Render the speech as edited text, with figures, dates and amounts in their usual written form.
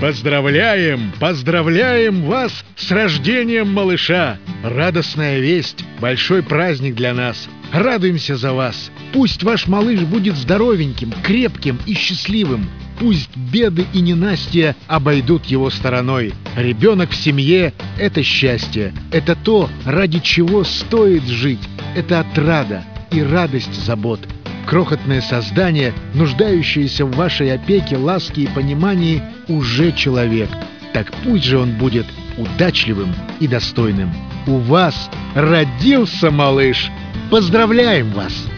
Поздравляем, поздравляем вас с рождением малыша! Радостная весть, большой праздник для нас. Радуемся за вас. Пусть ваш малыш будет здоровеньким, крепким и счастливым. Пусть беды и ненастья обойдут его стороной. Ребенок в семье – это счастье. Это то, ради чего стоит жить. Это отрада и радость забот. Крохотное создание, нуждающееся в вашей опеке, ласке и понимании, уже человек. Так пусть же он будет удачливым и достойным. У вас родился малыш! Поздравляем вас!